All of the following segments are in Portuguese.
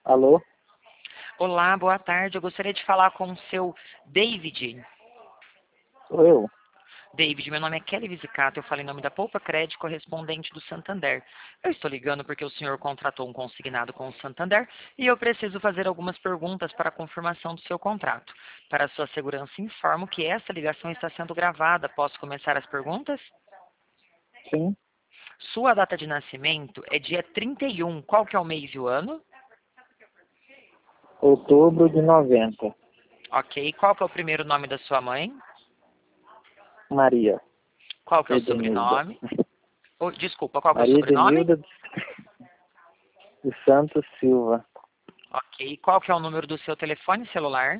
Alô? Olá, boa tarde. Eu gostaria de falar com o seu David. Sou eu. David, meu nome é Kelly Visicato, eu falo em nome da Poupa Crédito, correspondente do Santander. Eu estou ligando porque o senhor contratou um consignado com o Santander e eu preciso fazer algumas perguntas para a confirmação do seu contrato. Para sua segurança, informo que essa ligação está sendo gravada. Posso começar as perguntas? Sim. Sua data de nascimento é dia 31. Qual que é o mês e o ano? Outubro de 90. Ok. Qual que é o primeiro nome da sua mãe? Maria Qual que é o Edenilda. sobrenome? Oh, desculpa, qual que é o Maria sobrenome? Edenilda de Santos Silva. Ok. Qual que é o número do seu telefone celular?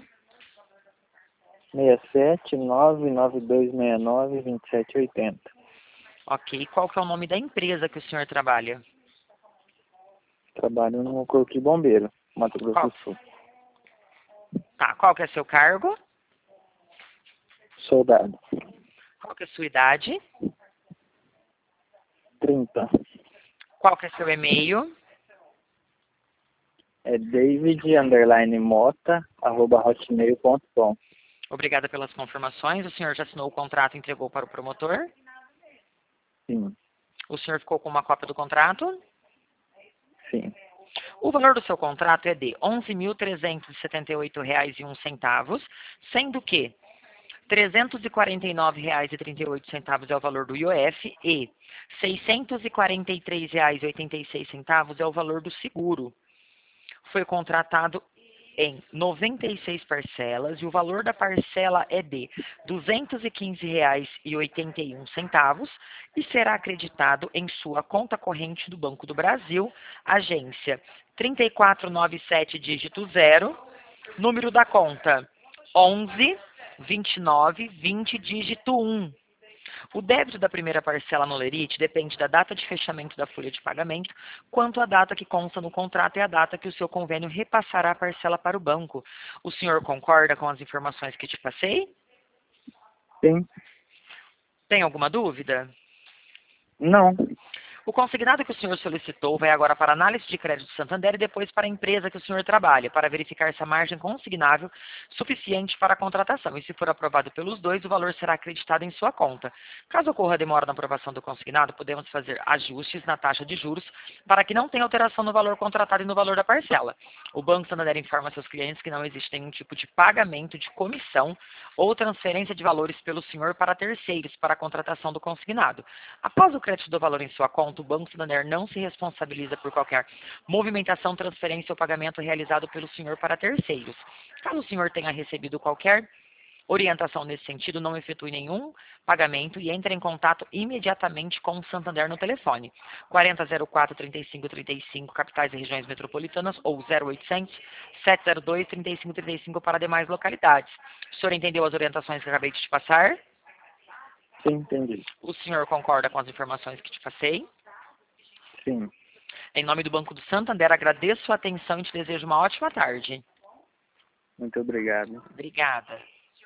67-99269-2780. Ok. Qual que é o nome da empresa que o senhor trabalha? Trabalho no Corpo de Bombeiro, Mato Grosso Qual? do Sul. Tá. Qual que é seu cargo? Soldado. Qual que é sua idade? 30. Qual que é seu e-mail? É david_mota@hotmail.com. Obrigada pelas confirmações. O senhor já assinou o contrato e entregou para o promotor? Sim, O senhor ficou com uma cópia do contrato? sim. O valor do seu contrato é de R$ 11.378,01, sendo que R$ 349,38 é o valor do IOF e R$ 643,86 é o valor do seguro. Foi contratado em 96 parcelas e o valor da parcela é de R$ 215,81 e será acreditado em sua conta corrente do Banco do Brasil, agência 3497 dígito 0, número da conta 11 29 20 dígito 1. O débito da primeira parcela no Lerite depende da data de fechamento da folha de pagamento, quanto a data que consta no contrato e a data que o seu convênio repassará a parcela para o banco. O senhor concorda com as informações que te passei? Sim. Tem alguma dúvida? Não. O consignado que o senhor solicitou vai agora para a análise de crédito do Santander e depois para a empresa que o senhor trabalha, para verificar se a margem consignável suficiente para a contratação. E se for aprovado pelos dois, o valor será acreditado em sua conta. Caso ocorra demora na aprovação do consignado, podemos fazer ajustes na taxa de juros para que não tenha alteração no valor contratado e no valor da parcela. O Banco Santander informa seus clientes que não existe nenhum tipo de pagamento de comissão ou transferência de valores pelo senhor para terceiros para a contratação do consignado. Após o crédito do valor em sua conta, o Banco Santander não se responsabiliza por qualquer movimentação, transferência ou pagamento realizado pelo senhor para terceiros. Caso o senhor tenha recebido qualquer orientação nesse sentido, não efetue nenhum pagamento e entre em contato imediatamente com o Santander no telefone 4004-3535, capitais e regiões metropolitanas, ou 0800 702-3535 para demais localidades. O senhor entendeu as orientações que acabei de te passar? Sim, entendi. O senhor concorda com as informações que te passei? Sim. Em nome do Banco do Santander, agradeço a atenção e te desejo uma ótima tarde. Muito obrigado. Obrigada.